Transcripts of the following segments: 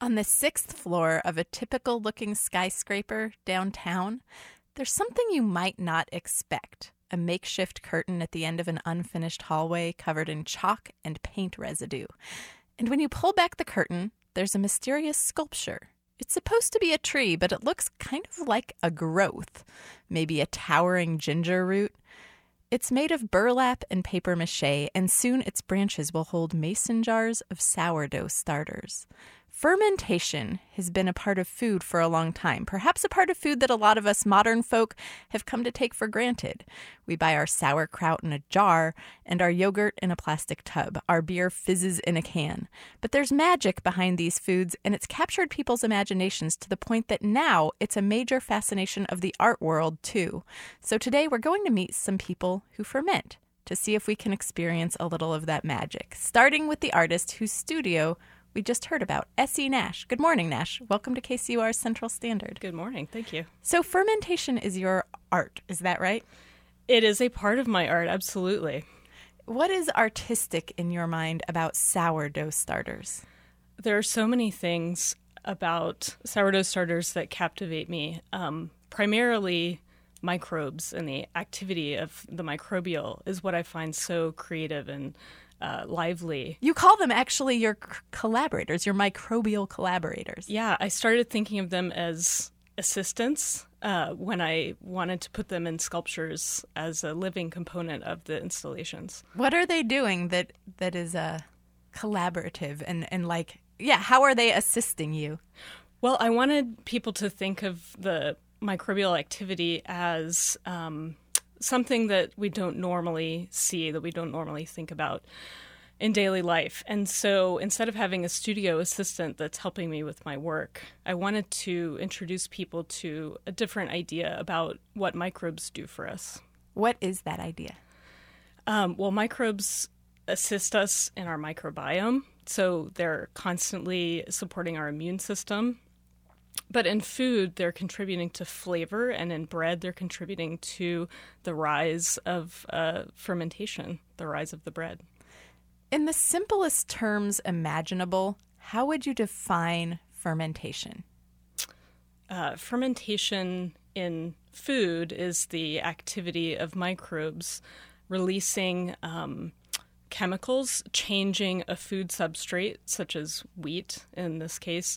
On the sixth floor of a typical-looking skyscraper downtown, there's something you might not expect. A makeshift curtain at the end of an unfinished hallway covered in chalk and paint residue. And when you pull back the curtain, there's a mysterious sculpture. It's supposed to be a tree, but it looks kind of like a growth, maybe a towering ginger root. It's made of burlap and paper mache, and soon its branches will hold mason jars of sourdough starters. Fermentation has been a part of food for a long time, perhaps a part of food that a lot of us modern folk have come to take for granted. We buy our sauerkraut in a jar and our yogurt in a plastic tub. Our beer fizzes in a can. But there's magic behind these foods, and it's captured people's imaginations to the point that now it's a major fascination of the art world, too. So today we're going to meet some people who ferment to see if we can experience a little of that magic, starting with the artist whose studio we just heard about, S.E. Nash. Good morning, Nash. Welcome to KCUR Central Standard. Good morning. Thank you. So fermentation is your art, is that right? It is a part of my art, absolutely. What is artistic in your mind about sourdough starters? There are so many things about sourdough starters that captivate me, primarily microbes, and the activity of the microbial is what I find so creative and lively. You call them actually your collaborators, your microbial collaborators. Yeah, I started thinking of them as assistants when I wanted to put them in sculptures as a living component of the installations. What are they doing that is collaborative and like, yeah, how are they assisting you? Well, I wanted people to think of the microbial activity as something that we don't normally see, that we don't normally think about in daily life. And so instead of having a studio assistant that's helping me with my work, I wanted to introduce people to a different idea about what microbes do for us. What is that idea? Well, microbes assist us in our microbiome, so they're constantly supporting our immune system. But in food, they're contributing to flavor, and in bread, they're contributing to the rise of fermentation, the rise of the bread. In the simplest terms imaginable, how would you define fermentation? Fermentation in food is the activity of microbes releasing chemicals, changing a food substrate, such as wheat in this case,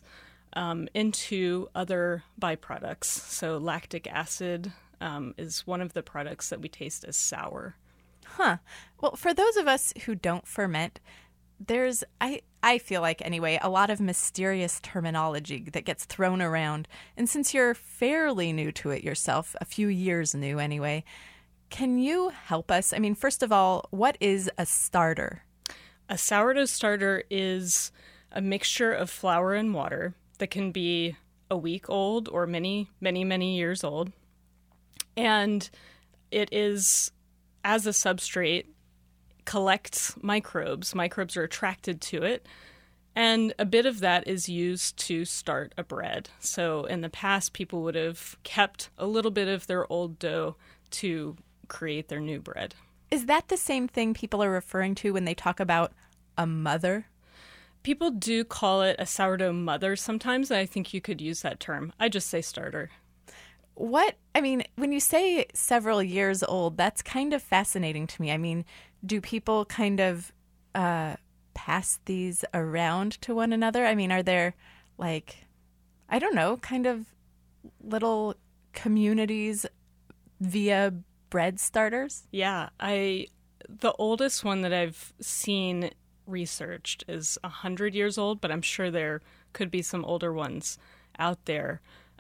into other byproducts. So lactic acid is one of the products that we taste as sour. Huh. Well, for those of us who don't ferment, there's, I feel like anyway, a lot of mysterious terminology that gets thrown around. And since you're fairly new to it yourself, a few years new anyway, can you help us? I mean, first of all, what is a starter? A sourdough starter is a mixture of flour and water that can be a week old or many, many, many years old. And it is, as a substrate, collects microbes. Microbes are attracted to it. And a bit of that is used to start a bread. So in the past, people would have kept a little bit of their old dough to create their new bread. Is that the same thing people are referring to when they talk about a mother? People do call it a sourdough mother sometimes, and I think you could use that term. I just say starter. When you say several years old, that's kind of fascinating to me. I mean, do people kind of pass these around to one another? I mean, are there, like, I don't know, kind of little communities via bread starters? Yeah, the oldest one that I've seen researched is 100 years old, but I'm sure there could be some older ones out there.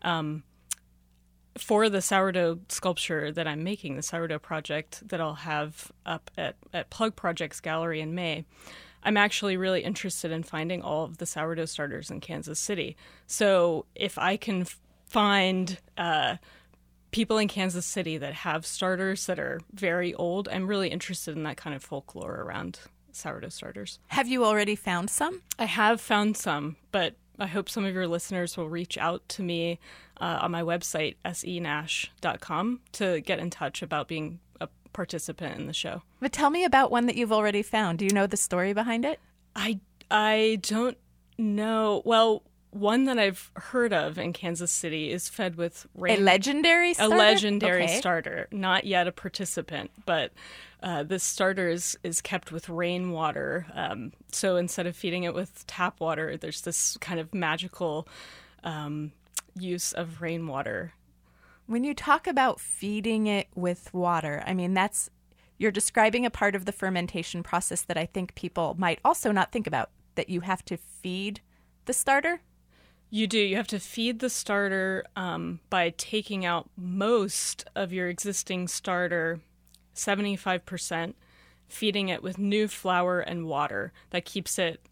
For the sourdough sculpture that I'm making, the sourdough project that I'll have up at Plug Projects Gallery in May, I'm actually really interested in finding all of the sourdough starters in Kansas City. So if I can find people in Kansas City that have starters that are very old, I'm really interested in that kind of folklore around sourdough starters. Have you already found some? I have found some, but I hope some of your listeners will reach out to me on my website, senash.com, to get in touch about being a participant in the show. But tell me about one that you've already found. Do you know the story behind it? I don't know. Well, one that I've heard of in Kansas City is fed with A legendary starter? A legendary Okay. starter, not yet a participant, but this starter is kept with rainwater. So instead of feeding it with tap water, there's this kind of magical use of rainwater. When you talk about feeding it with water, I mean, you're describing a part of the fermentation process that I think people might also not think about, that you have to feed the starter. You do. You have to feed the starter by taking out most of your existing starter, 75%, feeding it with new flour and water. That keeps it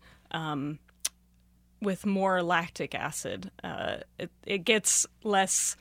with more lactic acid. It gets less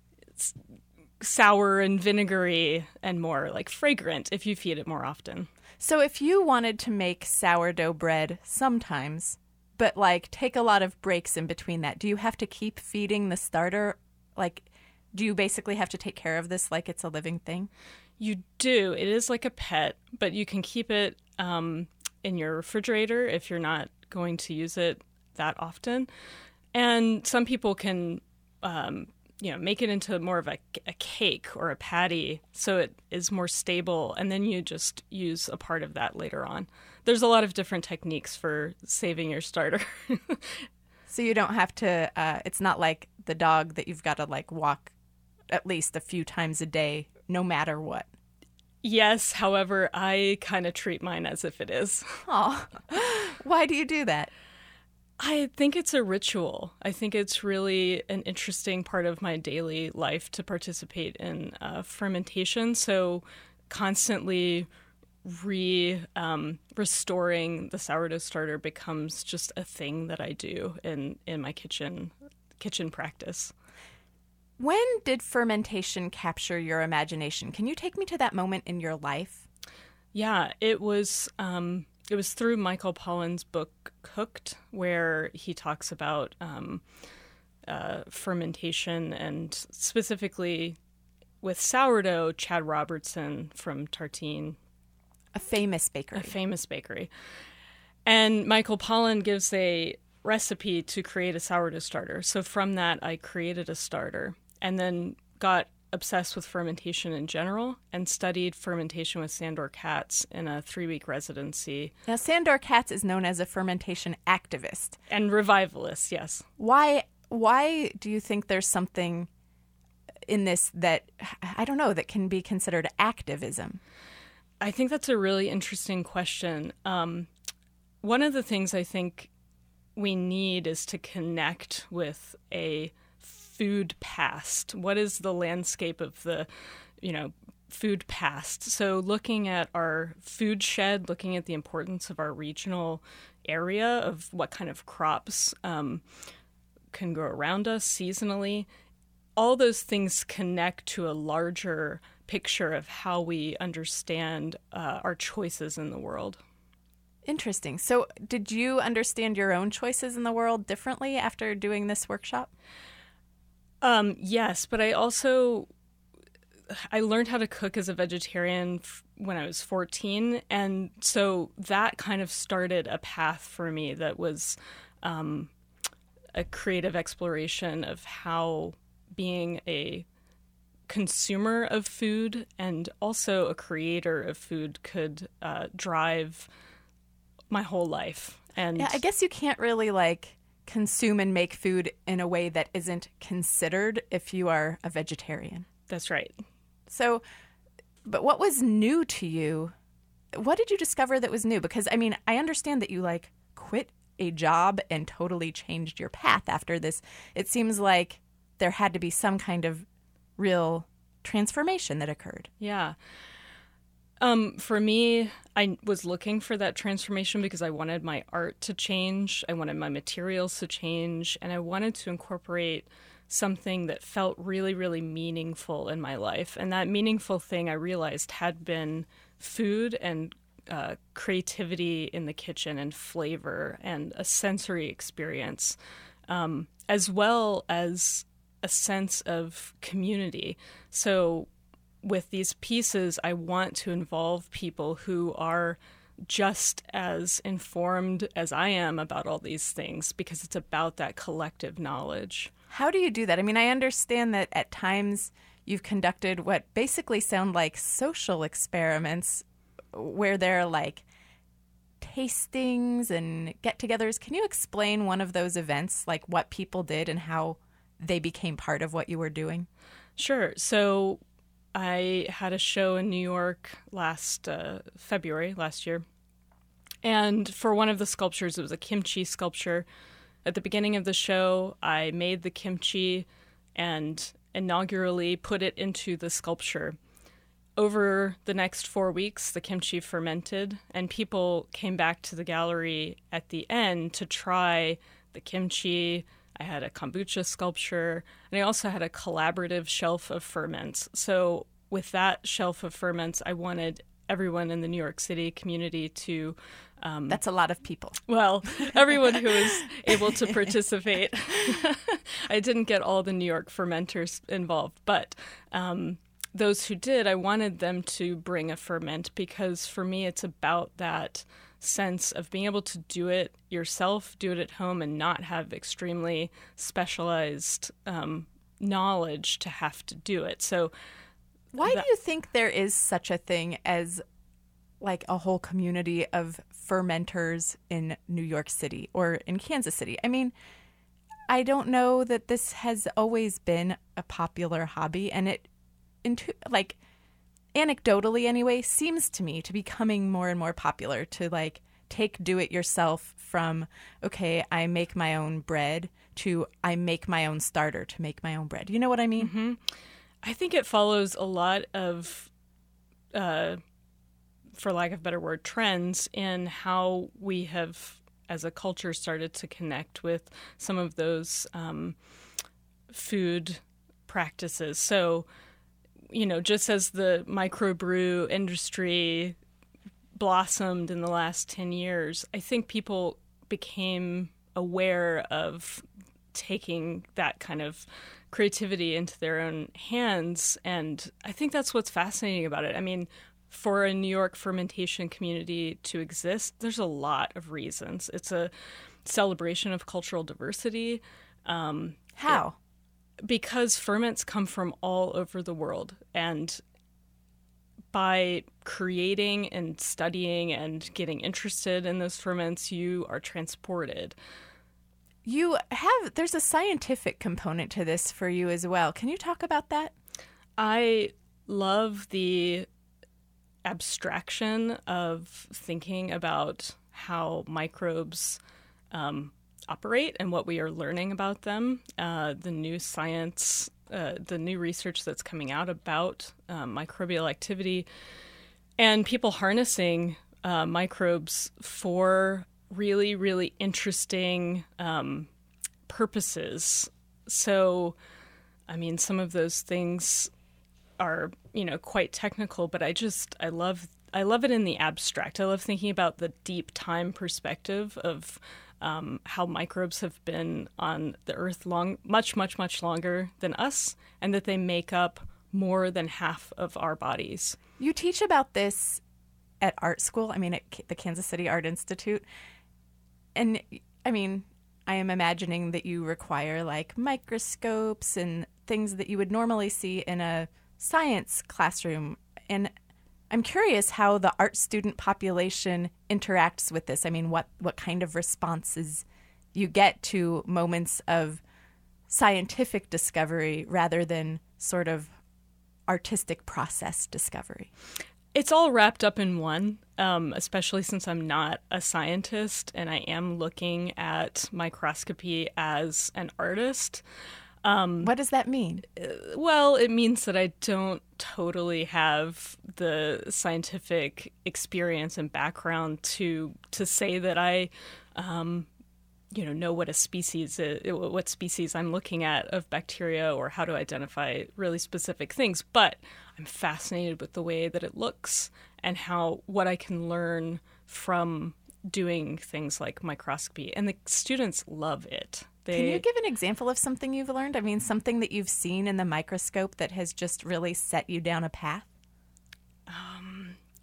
sour and vinegary and more like fragrant if you feed it more often. So if you wanted to make sourdough bread sometimes, but like take a lot of breaks in between that, do you have to keep feeding the starter? Like, do you basically have to take care of this like it's a living thing? You do. It is like a pet, but you can keep it in your refrigerator if you're not going to use it that often. And some people can make it into more of a cake or a patty so it is more stable, and then you just use a part of that later on. There's a lot of different techniques for saving your starter. So you don't have to, it's not like the dog that you've got to like walk at least a few times a day, no matter what. Yes, however, I kind of treat mine as if it is. Oh, why do you do that? I think it's a ritual. I think it's really an interesting part of my daily life to participate in fermentation. So constantly restoring the sourdough starter becomes just a thing that I do in my kitchen practice. When did fermentation capture your imagination? Can you take me to that moment in your life? Yeah, it was through Michael Pollan's book Cooked, where he talks about fermentation, and specifically with sourdough, Chad Robertson from Tartine. A famous bakery. A famous bakery. And Michael Pollan gives a recipe to create a sourdough starter. So from that, I created a starter and then got obsessed with fermentation in general and studied fermentation with Sandor Katz in a 3-week residency. Now, Sandor Katz is known as a fermentation activist. And revivalist, yes. Why do you think there's something in this that, I don't know, that can be considered activism? I think that's a really interesting question. One of the things I think we need is to connect with a food past. What is the landscape of the, food past? So looking at our food shed, looking at the importance of our regional area, of what kind of crops can grow around us seasonally, all those things connect to a larger picture of how we understand our choices in the world. Interesting. So did you understand your own choices in the world differently after doing this workshop? Yes, but I learned how to cook as a vegetarian when I was 14. And so that kind of started a path for me that was a creative exploration of how being a consumer of food and also a creator of food could drive my whole life. And yeah, I guess you can't really consume and make food in a way that isn't considered if you are a vegetarian. That's right. So, but what was new to you? What did you discover that was new? Because, I mean, I understand that you quit a job and totally changed your path after this. It seems like there had to be some kind of real transformation that occurred. Yeah. For me, I was looking for that transformation because I wanted my art to change. I wanted my materials to change. And I wanted to incorporate something that felt really, really meaningful in my life. And that meaningful thing I realized had been food and creativity in the kitchen and flavor and a sensory experience, as well as a sense of community. So with these pieces, I want to involve people who are just as informed as I am about all these things because it's about that collective knowledge. How do you do that? I mean, I understand that at times you've conducted what basically sound like social experiments where they're like tastings and get-togethers. Can you explain one of those events, like what people did and how they became part of what you were doing? Sure. So I had a show in New York last February last year. And for one of the sculptures, it was a kimchi sculpture. At the beginning of the show, I made the kimchi and inaugurally put it into the sculpture. Over the next 4 weeks, the kimchi fermented, and people came back to the gallery at the end to try the kimchi. I had a kombucha sculpture, and I also had a collaborative shelf of ferments. So with that shelf of ferments, I wanted everyone in the New York City community to... That's a lot of people. Well, everyone who was able to participate. I didn't get all the New York fermenters involved, but those who did, I wanted them to bring a ferment because for me it's about that sense of being able to do it yourself, do it at home, and not have extremely specialized knowledge to have to do it. So why do you think there is such a thing as like a whole community of fermenters in New York City or in Kansas City? I mean, I don't know that this has always been a popular hobby, and it, like, anecdotally anyway, seems to me to be becoming more and more popular to like take do-it-yourself from, okay, I make my own bread to I make my own starter to make my own bread. You know what I mean? Mm-hmm. I think it follows a lot of, for lack of a better word, trends in how we have, as a culture, started to connect with some of those food practices. So, you know, just as the microbrew industry blossomed in the last 10 years, I think people became aware of taking that kind of creativity into their own hands. And I think that's what's fascinating about it. I mean, for a New York fermentation community to exist, there's a lot of reasons. It's a celebration of cultural diversity. How? Because ferments come from all over the world. And by creating and studying and getting interested in those ferments, you are transported. There's a scientific component to this for you as well. Can you talk about that? I love the abstraction of thinking about how microbes operate and what we are learning about them. The new science, the new research that's coming out about microbial activity, and people harnessing microbes for really, really interesting purposes. So, I mean, some of those things are, you know, quite technical, but I love it in the abstract. I love thinking about the deep time perspective of how microbes have been on the earth much, much, much longer than us, and that they make up more than half of our bodies. You teach about this at art school, I mean, at the Kansas City Art Institute. And, I mean, I am imagining that you require, like, microscopes and things that you would normally see in a science classroom. And I'm curious how the art student population interacts with this. I mean, what kind of responses you get to moments of scientific discovery rather than sort of artistic process discovery. It's all wrapped up in one, especially since I'm not a scientist and I am looking at microscopy as an artist. What does that mean? Well, it means that I don't totally have the scientific experience and background to say that I, know what a species is, what species I'm looking at of bacteria, or how to identify really specific things. But I'm fascinated with the way that it looks and what I can learn from doing things like microscopy. And the students love it. Can you give an example of something you've learned? I mean, something that you've seen in the microscope that has just really set you down a path?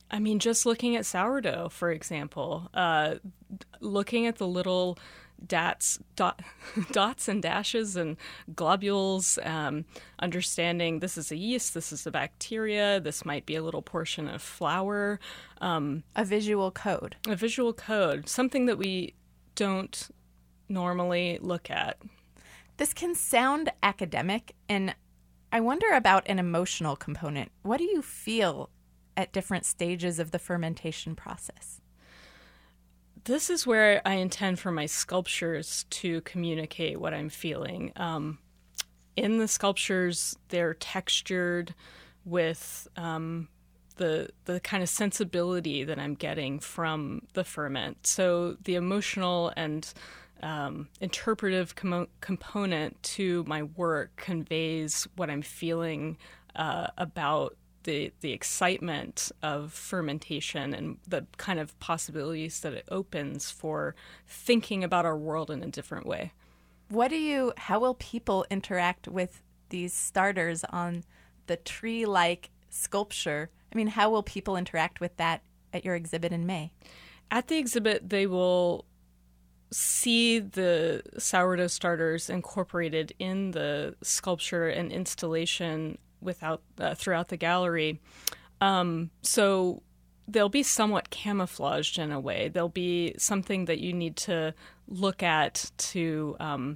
I mean, just looking at sourdough, for example, looking at the little dots and dashes and globules, understanding this is a yeast, this is a bacteria, this might be a little portion of flour. A visual code. A visual code, something that we don't normally look at. This can sound academic, and I wonder about an emotional component. What do you feel at different stages of the fermentation process? This is where I intend for my sculptures to communicate what I'm feeling. In the sculptures, they're textured with the kind of sensibility that I'm getting from the ferment. So the emotional and interpretive component to my work conveys what I'm feeling about the excitement of fermentation and the kind of possibilities that it opens for thinking about our world in a different way. How will people interact with these starters on the tree-like sculpture? I mean, how will people interact with that at your exhibit in May? At the exhibit, they will see the sourdough starters incorporated in the sculpture and installation throughout the gallery. So they'll be somewhat camouflaged in a way. They'll be something that you need to look at to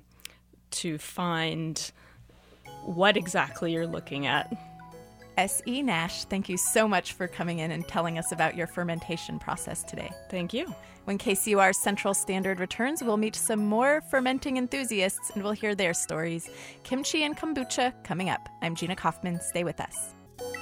find what exactly you're looking at. S.E. Nash, thank you so much for coming in and telling us about your fermentation process today. Thank you. When KCUR Central Standard returns, we'll meet some more fermenting enthusiasts and we'll hear their stories. Kimchi and kombucha coming up. I'm Gina Kaufman. Stay with us.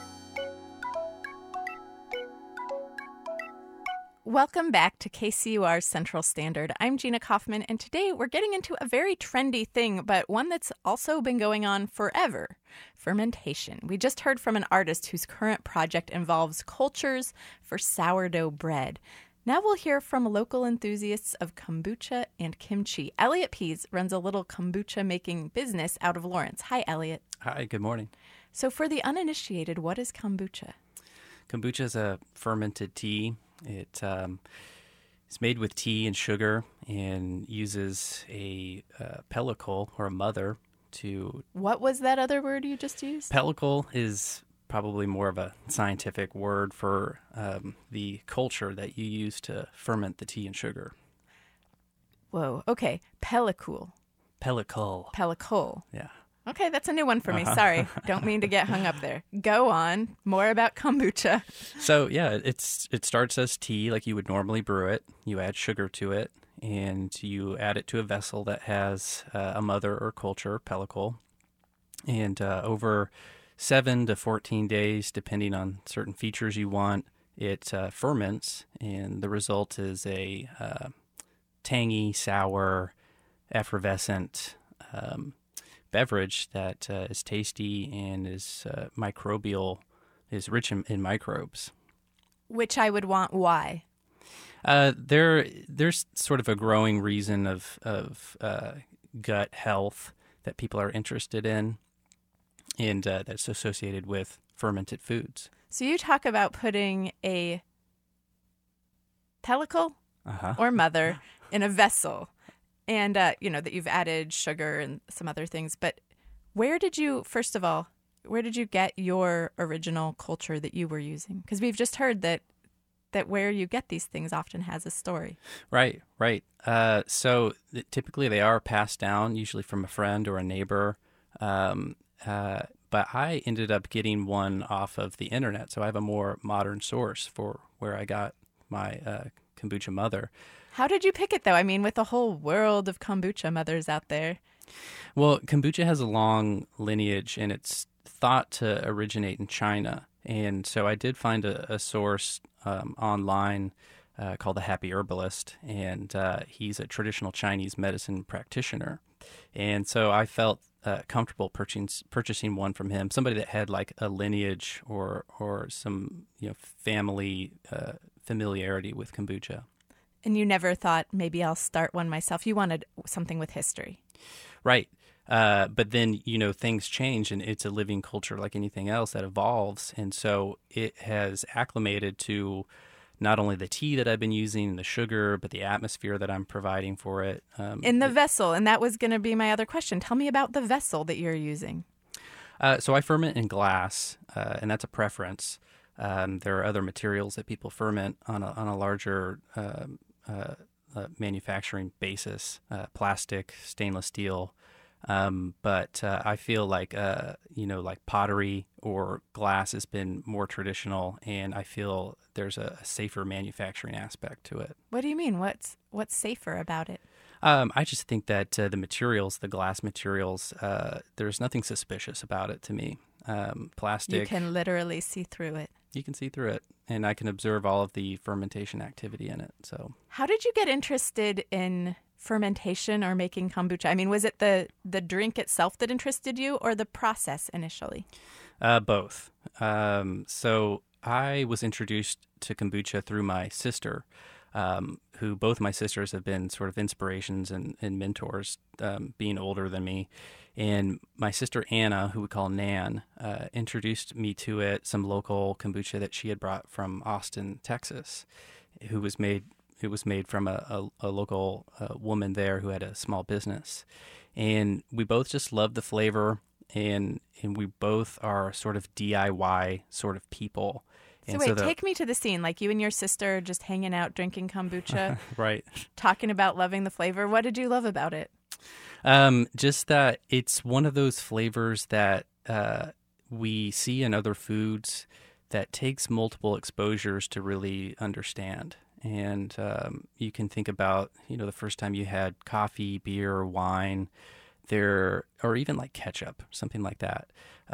Welcome back to KCUR Central Standard. I'm Gina Kaufman, and today we're getting into a very trendy thing, but one that's also been going on forever: fermentation. We just heard from an artist whose current project involves cultures for sourdough bread. Now we'll hear from local enthusiasts of kombucha and kimchi. Elliot Pease runs a little kombucha making business out of Lawrence. Hi, Elliot. Hi, good morning. So for the uninitiated, what is kombucha? Kombucha is a fermented tea. It is made with tea and sugar and uses a pellicle or a mother to... What was that other word you just used? Pellicle is probably more of a scientific word for the culture that you use to ferment the tea and sugar. Whoa, okay. Pellicule. Pellicle. Pellicule. Yeah. Okay, that's a new one for me. Sorry. Don't mean to get hung up there. Go on. More about kombucha. So, yeah, it starts as tea like you would normally brew it. You add sugar to it, and you add it to a vessel that has a mother or culture, pellicle. And over 7 to 14 days, depending on certain features you want, it ferments, and the result is a tangy, sour, effervescent beverage that is tasty and is microbial, is rich in microbes. Which I would want. Why? There's sort of a growing reason of gut health that people are interested in, and that's associated with fermented foods. So you talk about putting a pellicle or mother in a vessel. And, that you've added sugar and some other things. But where did you get your original culture that you were using? Because we've just heard that where you get these things often has a story. Right. So typically they are passed down, usually from a friend or a neighbor. But I ended up getting one off of the internet. So I have a more modern source for where I got my kombucha mother. How did you pick it, though? I mean, with the whole world of kombucha mothers out there. Well, kombucha has a long lineage, and it's thought to originate in China. And so I did find a source online called The Happy Herbalist, and he's a traditional Chinese medicine practitioner. And so I felt comfortable purchasing one from him, somebody that had like a lineage or some family familiarity with kombucha. And you never thought, maybe I'll start one myself. You wanted something with history. Right. But then, things change, and it's a living culture like anything else that evolves. And so it has acclimated to not only the tea that I've been using and the sugar, but the atmosphere that I'm providing for it. In the vessel, and that was going to be my other question. Tell me about the vessel that you're using. So I ferment in glass, and that's a preference. There are other materials that people ferment on a larger manufacturing basis, plastic, stainless steel. But I feel like like pottery or glass has been more traditional, and I feel there's a safer manufacturing aspect to it. What do you mean? What's safer about it? I just think that the materials, the glass materials, there's nothing suspicious about it to me. Plastic, you can literally see through it. You can see through it, and I can observe all of the fermentation activity in it. So, how did you get interested in fermentation or making kombucha? I mean, was it the drink itself that interested you, or the process initially? Both. So I was introduced to kombucha through my sister, who both my sisters have been sort of inspirations and mentors, being older than me. And my sister Anna, who we call Nan, introduced me to it, some local kombucha that she had brought from Austin, Texas, it was made from a local woman there who had a small business. And we both just loved the flavor, and we both are sort of DIY sort of people. So wait, take me to the scene, like you and your sister just hanging out, drinking kombucha, right? Talking about loving the flavor. What did you love about it? Just that it's one of those flavors that we see in other foods that takes multiple exposures to really understand. And you can think about, the first time you had coffee, beer, wine, or even like ketchup, something like that.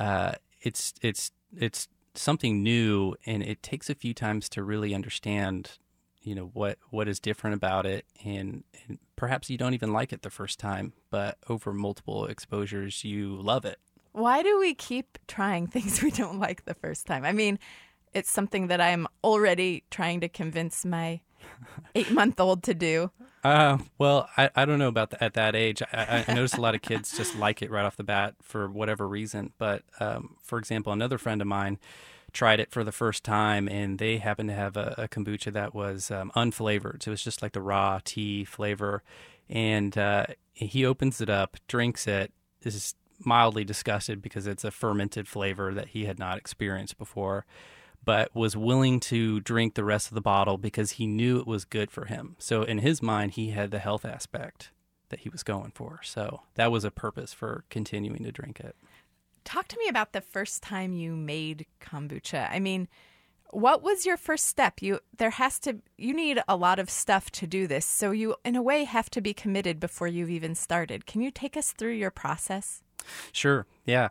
It's something new, and it takes a few times to really understand, what is different about it, and perhaps you don't even like it the first time, but over multiple exposures, you love it. Why do we keep trying things we don't like the first time? I mean, it's something that I'm already trying to convince my 8-month-old to do. Well, I don't know about at that age. I notice a lot of kids just like it right off the bat for whatever reason. But for example, another friend of mine tried it for the first time, and they happened to have a kombucha that was unflavored. So it was just like the raw tea flavor. And he opens it up, drinks it, is mildly disgusted because it's a fermented flavor that he had not experienced before, but was willing to drink the rest of the bottle because he knew it was good for him. So in his mind, he had the health aspect that he was going for. So that was a purpose for continuing to drink it. Talk to me about the first time you made kombucha. I mean, what was your first step? You need a lot of stuff to do this. So you, in a way, have to be committed before you've even started. Can you take us through your process? Sure. Yeah.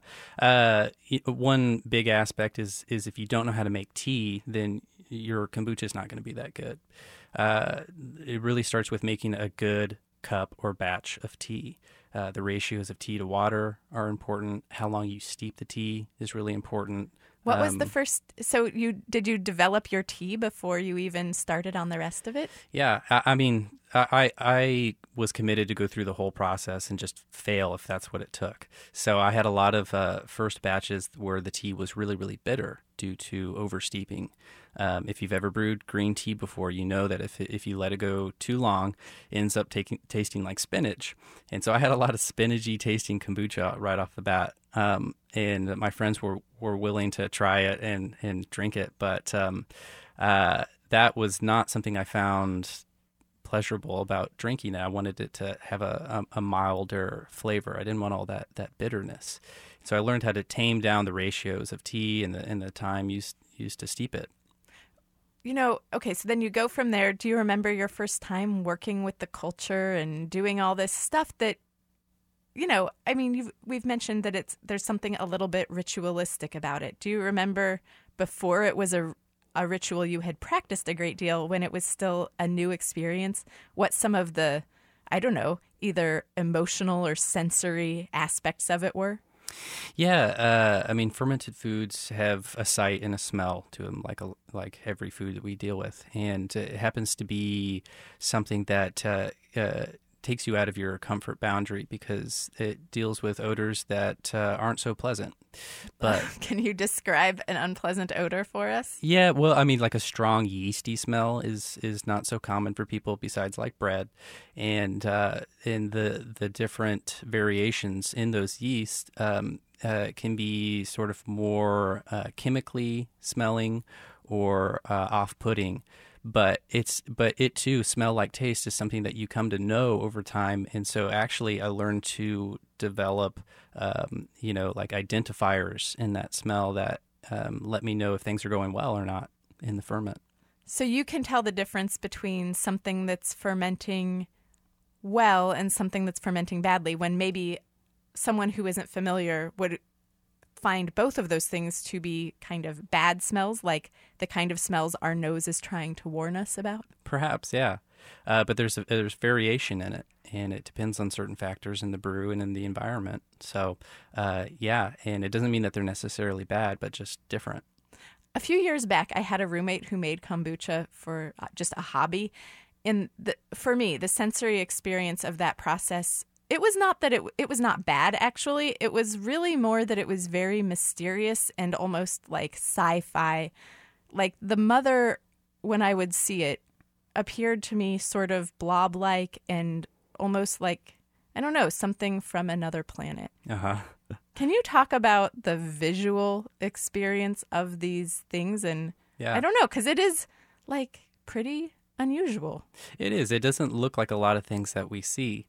One big aspect is if you don't know how to make tea, then your kombucha is not going to be that good. It really starts with making a good cup or batch of tea. The ratios of tea to water are important. How long you steep the tea is really important. What was the first? So did you develop your tea before you even started on the rest of it? Yeah, I mean, I was committed to go through the whole process and just fail if that's what it took. So I had a lot of first batches where the tea was really, really bitter due to oversteeping. If you've ever brewed green tea before, you know that if you let it go too long, it ends up tasting like spinach. And so I had a lot of spinachy tasting kombucha right off the bat. And my friends were willing to try it and drink it. But that was not something I found pleasurable about drinking it. I wanted it to have a milder flavor. I didn't want all that bitterness. So I learned how to tame down the ratios of tea and the time used to steep it. Okay, so then you go from there. Do you remember your first time working with the culture and doing all this stuff that, I mean, we've mentioned that there's something a little bit ritualistic about it. Do you remember before it was a ritual you had practiced a great deal, when it was still a new experience, what some of the, I don't know, either emotional or sensory aspects of it were? Yeah, I mean, fermented foods have a sight and a smell to them, like every food that we deal with, and it happens to be something that takes you out of your comfort boundary because it deals with odors that aren't so pleasant. But can you describe an unpleasant odor for us? yeah, well, I mean, like a strong yeasty smell is not so common for people besides like bread, and in the different variations in those yeasts can be sort of more chemically smelling or off-putting. But it too, smell like taste is something that you come to know over time. And so actually I learned to develop, like identifiers in that smell that let me know if things are going well or not in the ferment. So you can tell the difference between something that's fermenting well and something that's fermenting badly when maybe someone who isn't familiar would find both of those things to be kind of bad smells, like the kind of smells our nose is trying to warn us about? Perhaps, yeah. But there's variation in it, and it depends on certain factors in the brew and in the environment. So, yeah, and it doesn't mean that they're necessarily bad, but just different. A few years back, I had a roommate who made kombucha for just a hobby. For me, the sensory experience of that process, it was not that it was not bad, actually. It was really more that it was very mysterious and almost like sci-fi. Like the mother, when I would see it, appeared to me sort of blob-like and almost like, I don't know, something from another planet. Uh-huh. Can you talk about the visual experience of these things? And yeah. I don't know, because it is like pretty unusual. It is. It doesn't look like a lot of things that we see.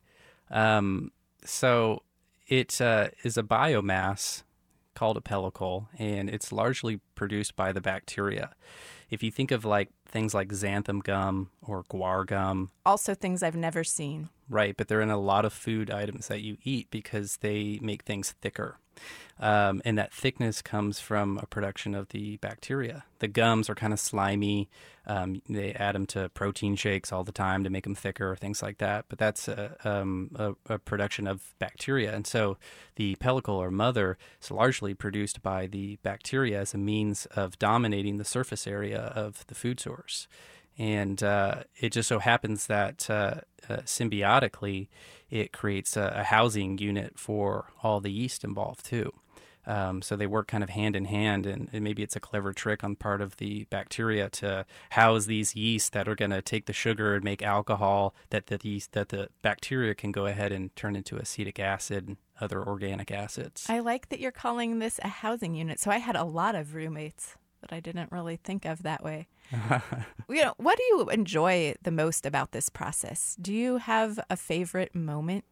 So it is a biomass called a pellicle, and it's largely produced by the bacteria. If you think of like things like xanthan gum or guar gum. Also things I've never seen. Right, but they're in a lot of food items that you eat because they make things thicker. And that thickness comes from a production of the bacteria. The gums are kind of slimy. They add them to protein shakes all the time to make them thicker, things like that. But that's a production of bacteria. And so the pellicle or mother is largely produced by the bacteria as a means of dominating the surface area of the food source. And it just so happens that symbiotically, it creates a housing unit for all the yeast involved too. So they work kind of hand in hand, and maybe it's a clever trick on part of the bacteria to house these yeast that are going to take the sugar and make alcohol that the bacteria can go ahead and turn into acetic acid and other organic acids. I like that you're calling this a housing unit. So I had a lot of roommates that I didn't really think of that way. What do you enjoy the most about this process? Do you have a favorite moment?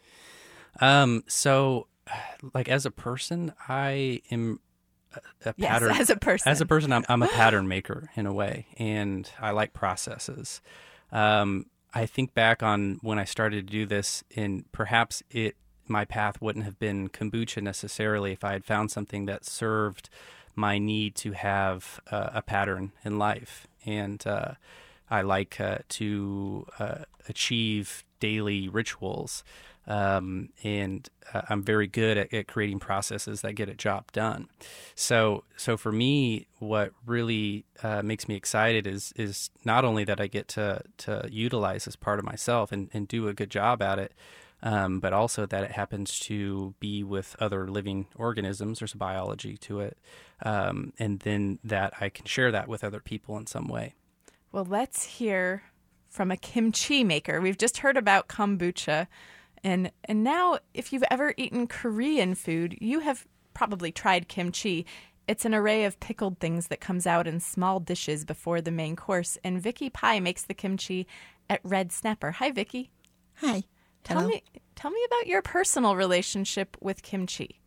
So, like as a person, I am a pattern. Yes, as a person. As a person, I'm a pattern maker in a way, and I like processes. I think back on when I started to do this, and perhaps my path wouldn't have been kombucha necessarily if I had found something that served my need to have a pattern in life. And I like to achieve daily rituals. And I'm very good at creating processes that get a job done. So for me, what really makes me excited is not only that I get to utilize this part of myself and do a good job at it, but also that it happens to be with other living organisms. There's a biology to it. And then that I can share that with other people in some way. Well, let's hear from a kimchi maker. We've just heard about kombucha. And now, if you've ever eaten Korean food, you have probably tried kimchi. It's an array of pickled things that comes out in small dishes before the main course. And Vicky Pye makes the kimchi at Red Snapper. Hi, Vicky. Hi. Tell me about your personal relationship with kimchi.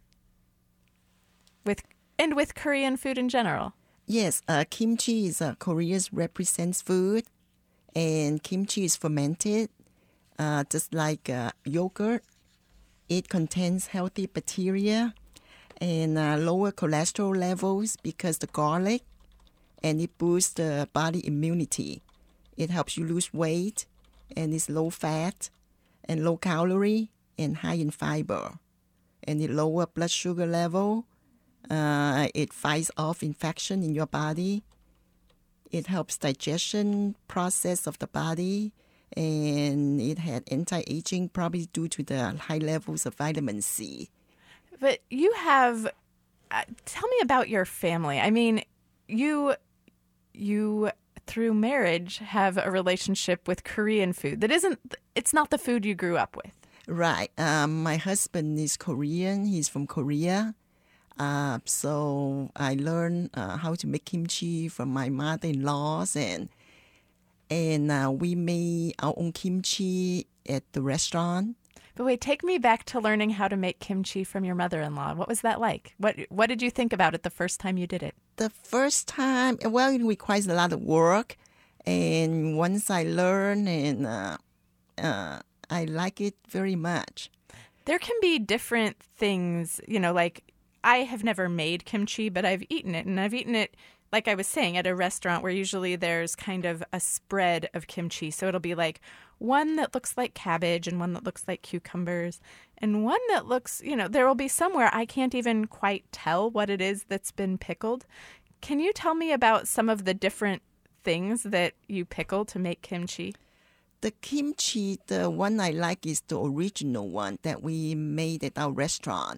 With Korean food in general. Yes, kimchi is Korea's represents food, and kimchi is fermented, just like yogurt. It contains healthy bacteria and lower cholesterol levels because the garlic, and it boosts the body immunity. It helps you lose weight, and it's low fat and low calorie and high in fiber. And it lower blood sugar level. It fights off infection in your body. It helps digestion process of the body, and it had anti-aging, probably due to the high levels of vitamin C. But you have, tell me about your family. I mean, you through marriage have a relationship with Korean food that it's not the food you grew up with. Right. My husband is Korean. He's from Korea. So I learned how to make kimchi from my mother-in-laws, and we made our own kimchi at the restaurant. But wait, take me back to learning how to make kimchi from your mother-in-law. What was that like? What did you think about it the first time you did it? The first time, well, it requires a lot of work. And once I learned, and I like it very much. There can be different things, like I have never made kimchi, but I've eaten it. And I've eaten it, like I was saying, at a restaurant where usually there's kind of a spread of kimchi. So it'll be like one that looks like cabbage and one that looks like cucumbers and one that looks, there will be somewhere I can't even quite tell what it is that's been pickled. Can you tell me about some of the different things that you pickle to make kimchi? The kimchi, the one I like is the original one that we made at our restaurant.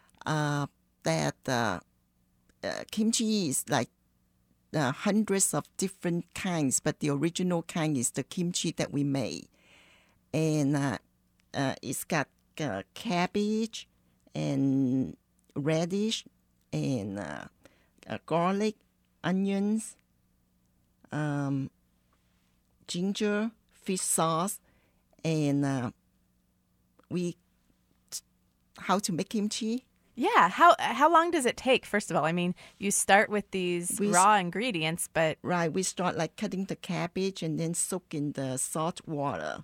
Kimchi is like hundreds of different kinds, but the original kind is the kimchi that we made. And it's got cabbage and radish and garlic, onions, ginger, fish sauce, and how to make kimchi. Yeah. How long does it take, first of all? I mean, you start with these raw ingredients, but... Right. We start like cutting the cabbage and then soak in the salt water.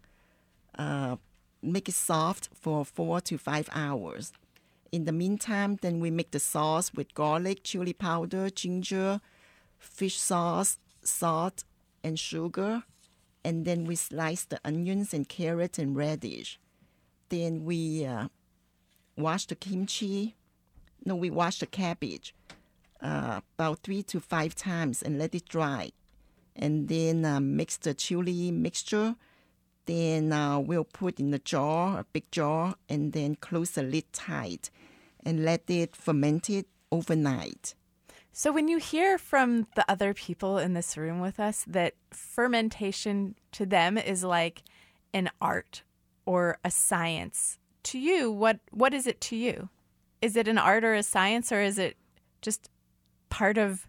Make it soft for 4 to 5 hours. In the meantime, then we make the sauce with garlic, chili powder, ginger, fish sauce, salt, and sugar. And then we slice the onions and carrots and radish. Then we wash the kimchi. No, we wash the cabbage about 3 to 5 times and let it dry. And then mix the chili mixture. Then we'll put in a jar, a big jar, and then close the lid tight and let it ferment it overnight. So when you hear from the other people in this room with us that fermentation to them is like an art or a science, to you, what is it to you? Is it an art or a science, or is it just part of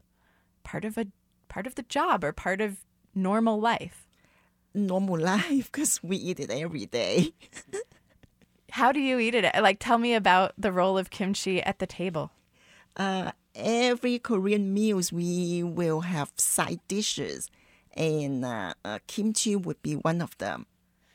the job or part of normal life? Normal life, because we eat it every day. How do you eat it? Like, tell me about the role of kimchi at the table. Every Korean meals, we will have side dishes, and kimchi would be one of them.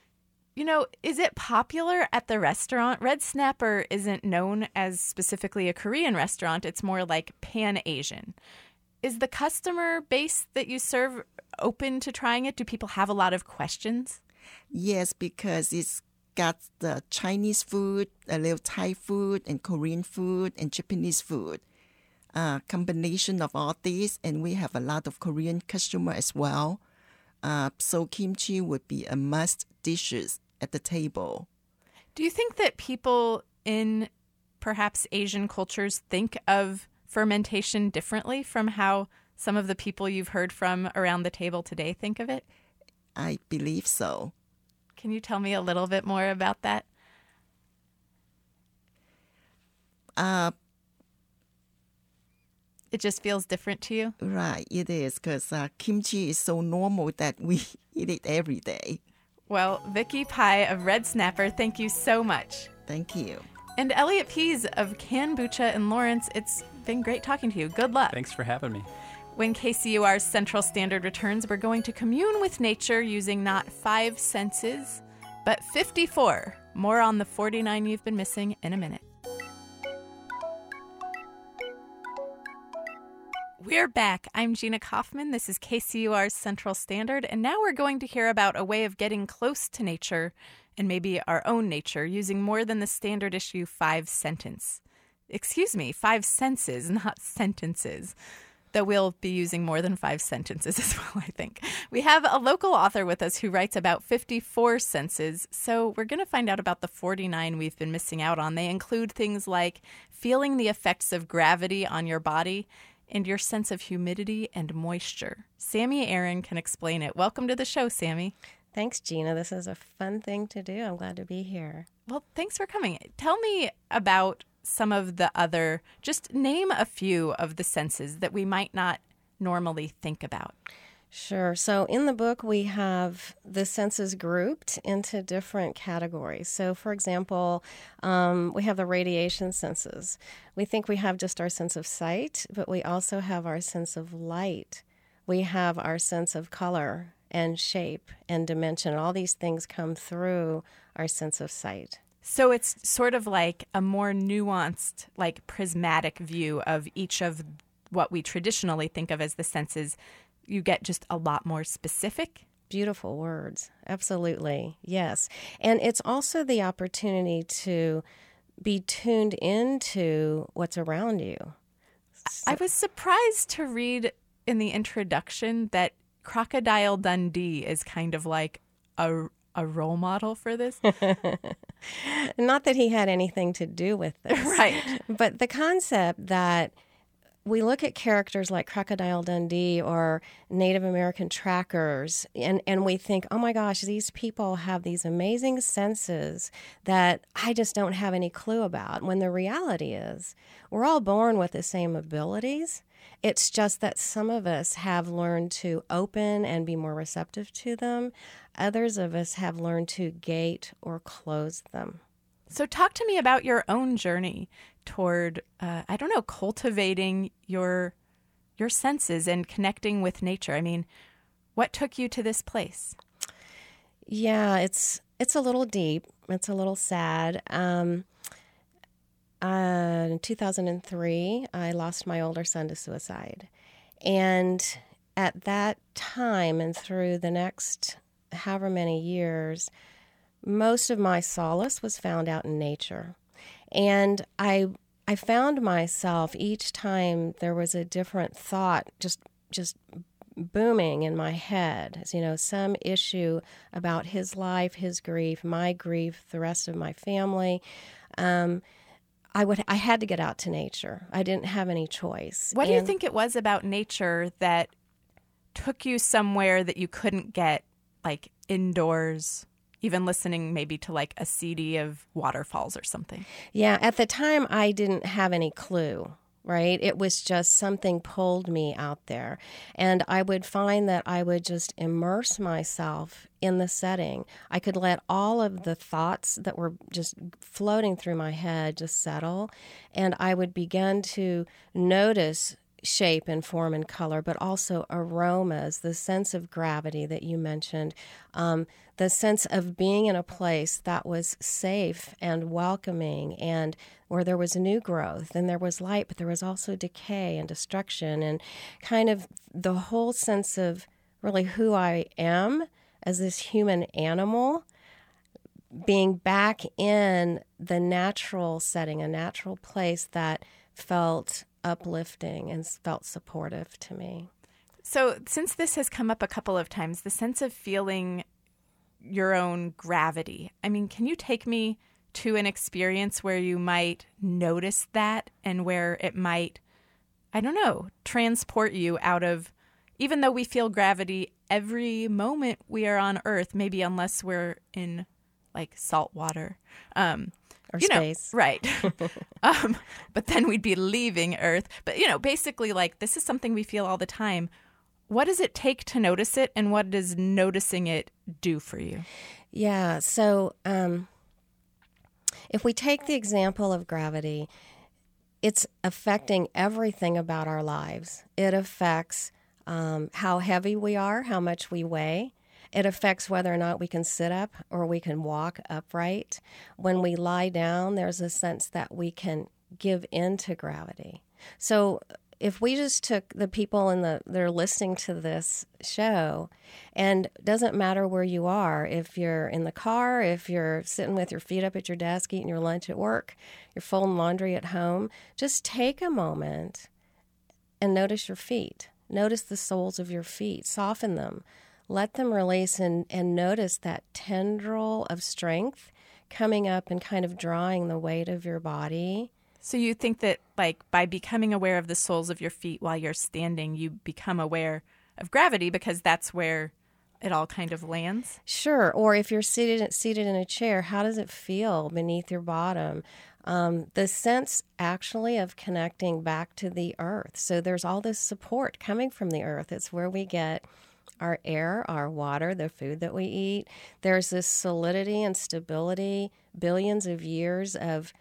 Is it popular at the restaurant? Red Snapper isn't known as specifically a Korean restaurant. It's more like Pan-Asian. Is the customer base that you serve open to trying it? Do people have a lot of questions? Yes, because it's got the Chinese food, a little Thai food, and Korean food, and Japanese food. Combination of all these, and we have a lot of Korean customer as well. So kimchi would be a must dishes at the table. Do you think that people in perhaps Asian cultures think of fermentation differently from how some of the people you've heard from around the table today think of it? I believe so. Can you tell me a little bit more about that? It just feels different to you? Right, it is, because kimchi is so normal that we eat it every day. Well, Vicki Pai of Red Snapper, thank you so much. Thank you. And Elliot Pease of Kombucha in Lawrence, it's been great talking to you. Good luck. Thanks for having me. When KCUR's Central Standard returns, we're going to commune with nature using not 5 senses, but 54. More on the 49 you've been missing in a minute. We're back. I'm Gina Kaufman. This is KCUR's Central Standard, and now we're going to hear about a way of getting close to nature and maybe our own nature using more than the standard issue 5 senses, not sentences. Though we'll be using more than 5 sentences as well, I think. We have a local author with us who writes about 54 senses, so we're going to find out about the 49 we've been missing out on. They include things like feeling the effects of gravity on your body and your sense of humidity and moisture. Sammy Aaron can explain it. Welcome to the show, Sammy. Thanks, Gina. This is a fun thing to do. I'm glad to be here. Well, thanks for coming. Tell me about some of the other, just name a few of the senses that we might not normally think about. Sure. So in the book, we have the senses grouped into different categories. So, for example, we have the radiation senses. We think we have just our sense of sight, but we also have our sense of light. We have our sense of color and shape and dimension. All these things come through our sense of sight. So it's sort of like a more nuanced, like prismatic view of each of what we traditionally think of as the senses. You get just a lot more specific. Beautiful words. Absolutely. Yes. And it's also the opportunity to be tuned into what's around you. I was surprised to read in the introduction that Crocodile Dundee is kind of like a role model for this. Not that he had anything to do with this. Right. But the concept that we look at characters like Crocodile Dundee or Native American trackers, and we think, oh my gosh, these people have these amazing senses that I just don't have any clue about. When the reality is, we're all born with the same abilities. It's just that some of us have learned to open and be more receptive to them. Others of us have learned to gate or close them. So talk to me about your own journey toward, cultivating your senses and connecting with nature. I mean, what took you to this place? Yeah, it's a little deep. It's a little sad. In 2003, I lost my older son to suicide. And at that time and through the next however many years, most of my solace was found out in nature. And I found myself each time there was a different thought just booming in my head, some issue about his life, his grief, my grief, the rest of my family. I had to get out to nature. I didn't have any choice. What do you think it was about nature that took you somewhere that you couldn't get, like indoors? Even listening maybe to like a CD of waterfalls or something. Yeah, at the time I didn't have any clue, right? It was just something pulled me out there. And I would find that I would just immerse myself in the setting. I could let all of the thoughts that were just floating through my head just settle. And I would begin to notice shape and form and color, but also aromas, the sense of gravity that you mentioned, the sense of being in a place that was safe and welcoming and where there was new growth and there was light, but there was also decay and destruction and kind of the whole sense of really who I am as this human animal being back in the natural setting, a natural place that felt uplifting and felt supportive to me. So since this has come up a couple of times, the sense of feeling your own gravity, I mean, can you take me to an experience where you might notice that and where it might, transport you out of, even though we feel gravity every moment we are on Earth, maybe unless we're in like salt water. Or space. Right. But then we'd be leaving Earth. But, basically, like, this is something we feel all the time. What does it take to notice it, and what does noticing it do for you? Yeah, so if we take the example of gravity, it's affecting everything about our lives. It affects how heavy we are, how much we weigh. It affects whether or not we can sit up or we can walk upright. When we lie down, there's a sense that we can give in to gravity. So if we just took the people that are listening to this show, and it doesn't matter where you are, if you're in the car, if you're sitting with your feet up at your desk eating your lunch at work, you're folding laundry at home, just take a moment and notice your feet. Notice the soles of your feet. Soften them. Let them release and notice that tendril of strength coming up and kind of drawing the weight of your body. So you think that, like, by becoming aware of the soles of your feet while you're standing, you become aware of gravity because that's where it all kind of lands? Sure. Or if you're seated in a chair, how does it feel beneath your bottom? The sense actually of connecting back to the earth. So there's all this support coming from the earth. It's where we get our air, our water, the food that we eat. There's this solidity and stability, billions of years of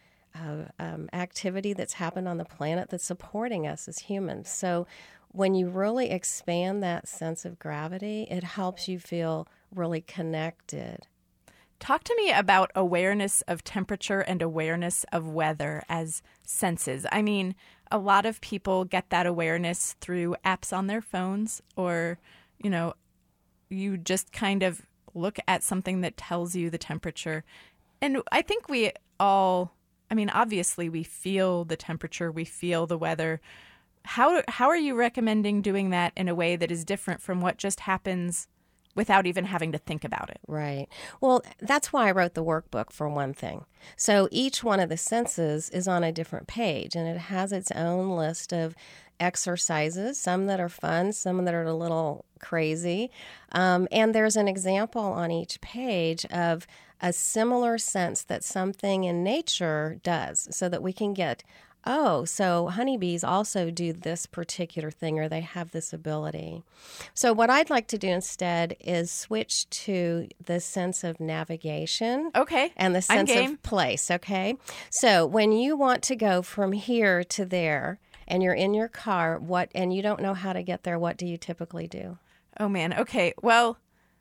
activity that's happened on the planet that's supporting us as humans. So when you really expand that sense of gravity, it helps you feel really connected. Talk to me about awareness of temperature and awareness of weather as senses. I mean, a lot of people get that awareness through apps on their phones, or, you know, you just kind of look at something that tells you the temperature. And I think we all, I mean, obviously we feel the temperature, we feel the weather. How are you recommending doing that in a way that is different from what just happens without even having to think about it? Right. Well, that's why I wrote the workbook, for one thing. So each one of the senses is on a different page, and it has its own list of exercises, some that are fun, some that are a little crazy. And there's an example on each page of a similar sense that something in nature does, so that we can get, oh, so honeybees also do this particular thing, or they have this ability. So what I'd like to do instead is switch to the sense of navigation. Okay. And the sense of place, okay? So when you want to go from here to there and you're in your car, and you don't know how to get there, what do you typically do? Oh, man. Okay. Well,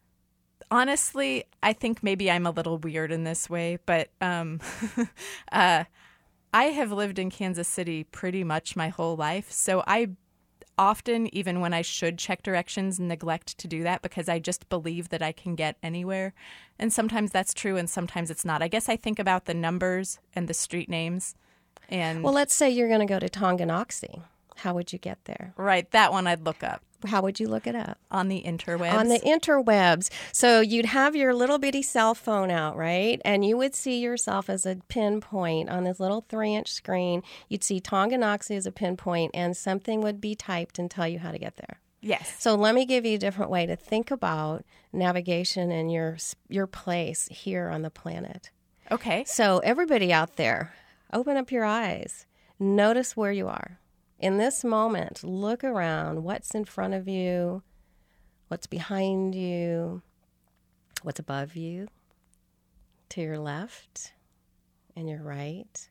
honestly, I think maybe I'm a little weird in this way, but I have lived in Kansas City pretty much my whole life, so I often, even when I should check directions, neglect to do that because I just believe that I can get anywhere. And sometimes that's true and sometimes it's not. I guess I think about the numbers and the street names. And well, let's say you're going to go to Tonganoxie. How would you get there? Right, that one I'd look up. How would you look it up? On the interwebs. On the interwebs. So you'd have your little bitty cell phone out, right? And you would see yourself as a pinpoint on this little 3-inch screen. You'd see Tonganoxie as a pinpoint, and something would be typed and tell you how to get there. Yes. So let me give you a different way to think about navigation and your place here on the planet. Okay. So everybody out there, open up your eyes. Notice where you are. In this moment, look around. What's in front of you? What's behind you? What's above you? To your left and your right.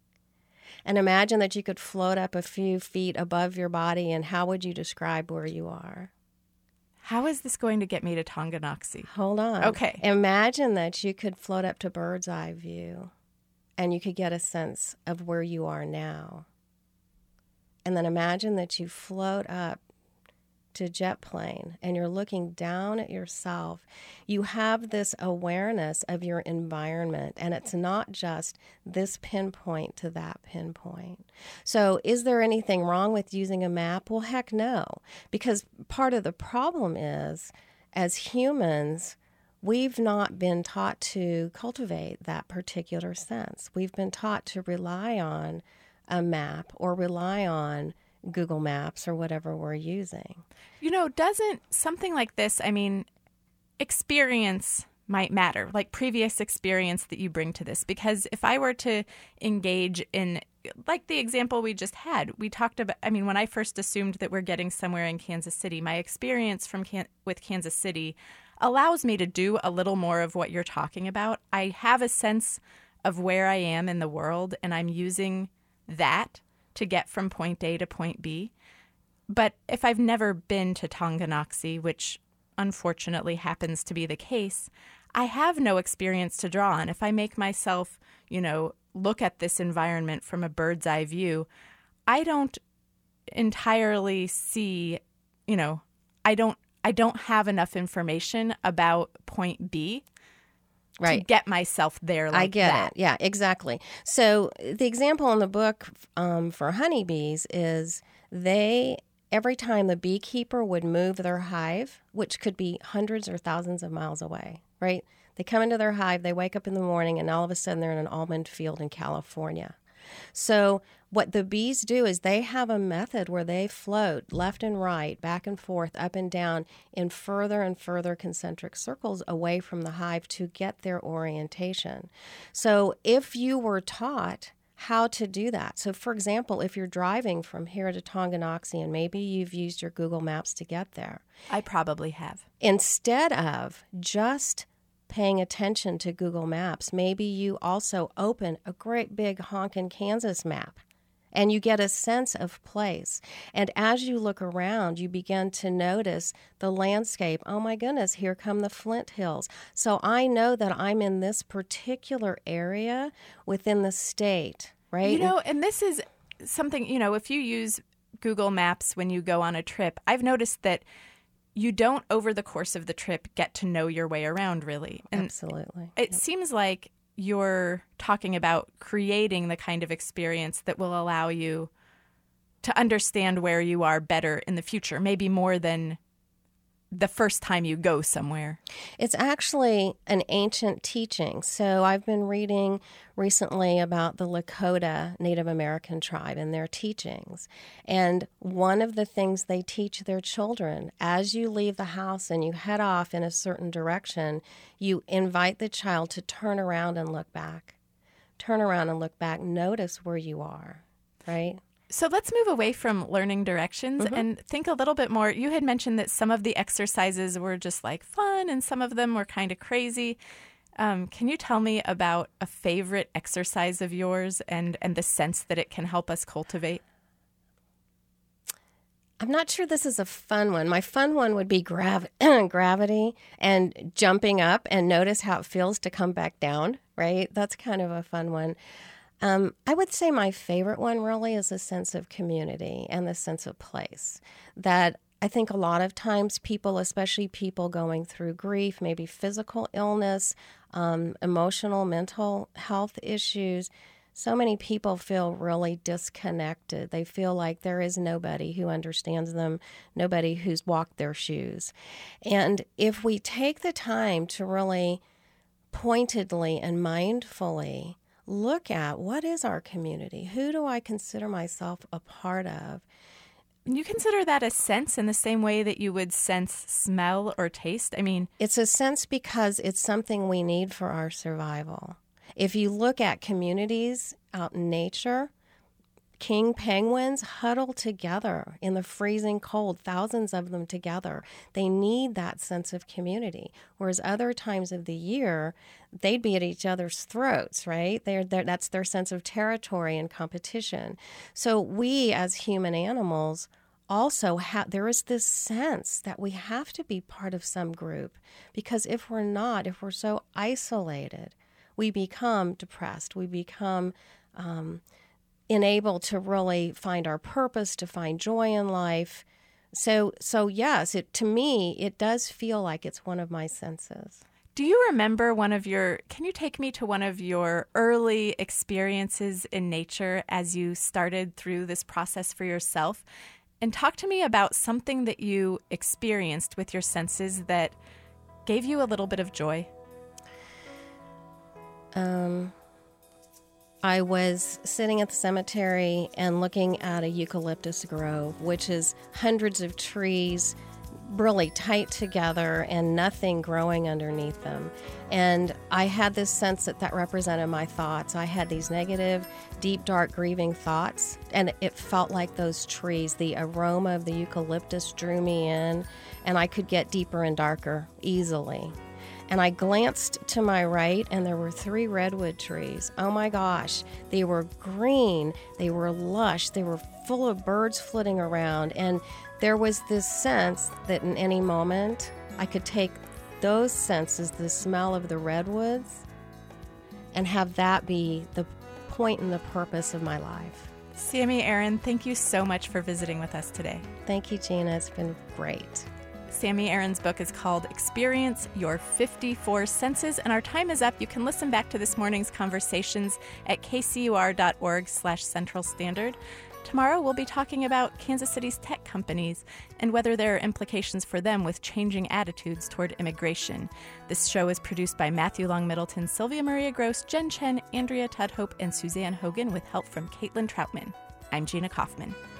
And imagine that you could float up a few feet above your body, and how would you describe where you are? How is this going to get me to Tonganoxie? Hold on. Okay. Imagine that you could float up to bird's eye view, and you could get a sense of where you are now. And then imagine that you float up to jet plane and you're looking down at yourself. You have this awareness of your environment, and it's not just this pinpoint to that pinpoint. So is there anything wrong with using a map? Well, heck no, because part of the problem is, as humans, we've not been taught to cultivate that particular sense. We've been taught to rely on a map or rely on Google Maps or whatever we're using. You know, doesn't something like this, I mean, experience might matter, like previous experience that you bring to this. Because if I were to engage in, like the example we just had, we talked about, I mean, when I first assumed that we're getting somewhere in Kansas City, my experience with Kansas City allows me to do a little more of what you're talking about. I have a sense of where I am in the world, and I'm using that to get from point A to point B. But if I've never been to Tonganoxie, which unfortunately happens to be the case, I have no experience to draw on. If I make myself, you know, look at this environment from a bird's eye view, I don't entirely see, you know, I don't have enough information about point B to get myself there like I get that. it. Yeah, exactly. So the example in the book for honeybees is every time the beekeeper would move their hive, which could be hundreds or thousands of miles away, right? They come into their hive, they wake up in the morning, and all of a sudden they're in an almond field in California. So what the bees do is they have a method where they float left and right, back and forth, up and down in further and further concentric circles away from the hive to get their orientation. So if you were taught how to do that, so for example, if you're driving from here to Tonganoxie and maybe you've used your Google Maps to get there. I probably have. Instead of just paying attention to Google Maps, maybe you also open a great big honkin' Kansas map and you get a sense of place. And as you look around, you begin to notice the landscape. Oh my goodness, here come the Flint Hills. So I know that I'm in this particular area within the state, right? You know, and this is something, you know, if you use Google Maps when you go on a trip, I've noticed that you don't, over the course of the trip, get to know your way around, really. And absolutely. It seems like you're talking about creating the kind of experience that will allow you to understand where you are better in the future, maybe more than the first time you go somewhere. It's actually an ancient teaching. So I've been reading recently about the Lakota Native American tribe and their teachings. And one of the things they teach their children, as you leave the house and you head off in a certain direction, you invite the child to turn around and look back. Turn around and look back. Notice where you are, right? So let's move away from learning directions and think a little bit more. You had mentioned that some of the exercises were just like fun and some of them were kind of crazy. Can you tell me about a favorite exercise of yours and the sense that it can help us cultivate? I'm not sure this is a fun one. My fun one would be gravity and jumping up and notice how it feels to come back down, right? That's kind of a fun one. I would say my favorite one really is a sense of community and the sense of place. That I think a lot of times people, especially people going through grief, maybe physical illness, emotional, mental health issues, so many people feel really disconnected. They feel like there is nobody who understands them, nobody who's walked their shoes. And if we take the time to really pointedly and mindfully look at what is our community, who do I consider myself a part of? You consider that a sense in the same way that you would sense smell or taste? I mean, it's a sense because it's something we need for our survival. If you look at communities out in nature, king penguins huddle together in the freezing cold, thousands of them together. They need that sense of community. Whereas other times of the year, they'd be at each other's throats, right? That's their sense of territory and competition. So we as human animals also there is this sense that we have to be part of some group, because if we're not, if we're so isolated, we become depressed. We become unable to really find our purpose, to find joy in life. So yes, to me, it does feel like it's one of my senses. Do you remember can you take me to one of your early experiences in nature as you started through this process for yourself? And talk to me about something that you experienced with your senses that gave you a little bit of joy. I was sitting at the cemetery and looking at a eucalyptus grove, which is hundreds of trees really tight together and nothing growing underneath them. And I had this sense that represented my thoughts. I had these negative, deep, dark, grieving thoughts, and it felt like those trees. The aroma of the eucalyptus drew me in, and I could get deeper and darker easily. And I glanced to my right, and there were 3 redwood trees. Oh my gosh, they were green, they were lush, they were full of birds flitting around, and there was this sense that in any moment I could take those senses, the smell of the redwoods, and have that be the point and the purpose of my life. Sammy Aaron, thank you so much for visiting with us today. Thank you, Gina. It's been great. Sammy Aaron's book is called Experience Your 54 Senses, and our time is up. You can listen back to this morning's conversations at kcur.org/Central Standard. Tomorrow, we'll be talking about Kansas City's tech companies and whether there are implications for them with changing attitudes toward immigration. This show is produced by Matthew Long Middleton, Sylvia Maria Gross, Jen Chen, Andrea Tudhope, and Suzanne Hogan with help from Caitlin Troutman. I'm Gina Kaufman.